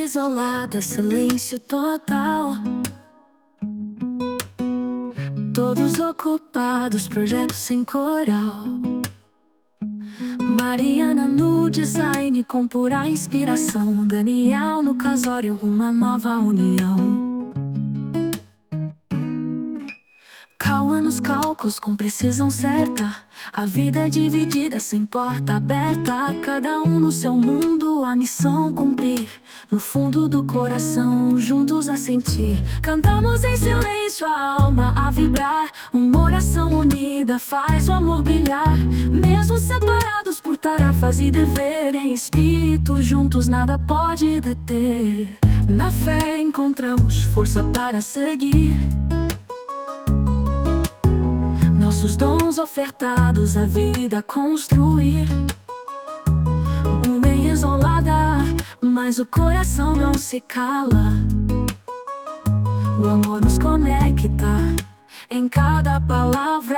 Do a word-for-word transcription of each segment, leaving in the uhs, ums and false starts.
isolada, silêncio total. Todos ocupados, projetos sem coral. Mariana no design com pura inspiração. Daniel no casório, uma nova união. Cauã nos cálculos com precisão certa. A vida é dividida sem porta aberta. Cada um no seu mundo, a missão cumprir. No fundo do coração, juntos a sentir. Cantamos em silêncio, a alma a vibrar. Uma oração unida faz o amor brilhar. Mesmo separados por tarefas e dever, em espírito juntos nada pode deter. Na fé encontramos força para seguir. Nossos dons ofertados, a vida construir. Uma isolada, mas o coração não se cala. O amor nos conecta em cada palavra.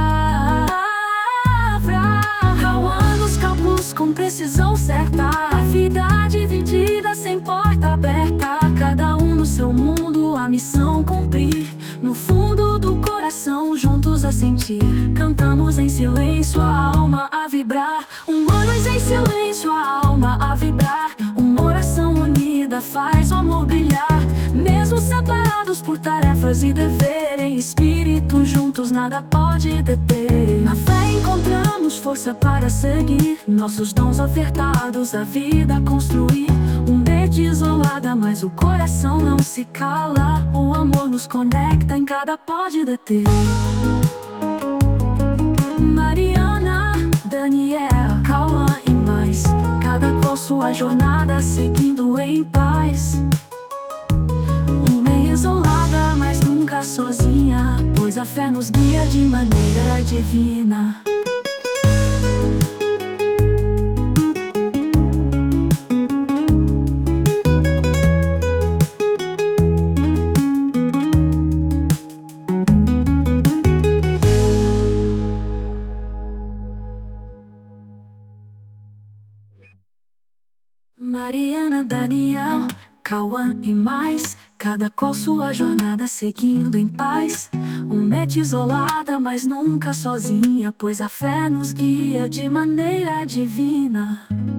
Cauã nos cálculos com precisão certa. A vida dividida sem porta aberta. Cada um no seu mundo, a missão cumprir. No fundo do coração, juntos a sentir. Cantamos em silêncio, a alma a vibrar. Humanos em silêncio, a alma a vibrar. Uma oração unida faz o amor brilhar. Mesmo separados por tarefas e dever, em espírito juntos nada pode deter. Na fé encontramos força para seguir. Nossos dons ofertados, a vida construir. Um mente isolada, mas o coração não se cala. O amor nos conecta, em cada pode deter. Mariana, Daniel, Cauã e mais. Cada qual sua jornada, seguindo em paz. Uma isolada, mas nunca sozinha, pois a fé nos guia de maneira divina. Mariana, Daniel, Cauã e mais. Cada qual sua jornada, seguindo em paz. Uma mente isolada, mas nunca sozinha, pois a fé nos guia de maneira divina.